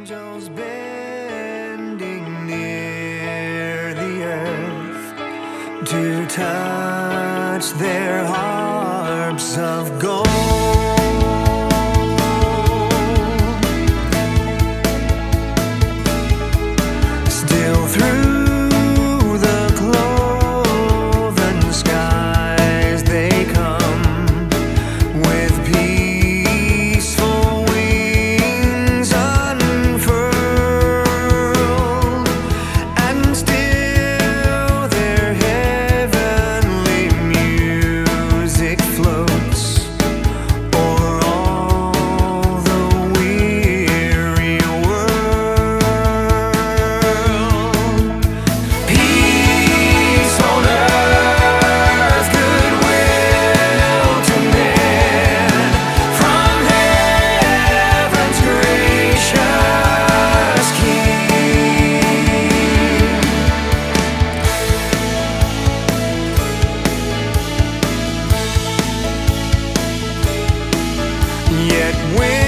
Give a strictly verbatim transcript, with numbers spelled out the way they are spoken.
angels bending near the earth to touch their harps of gold. Still through the cloven skies they come with peaceful wings unfurled, and still their heavenly music floats o'er all the weary world. Peace on earth, goodwill to men, from heaven's gracious King. Yet when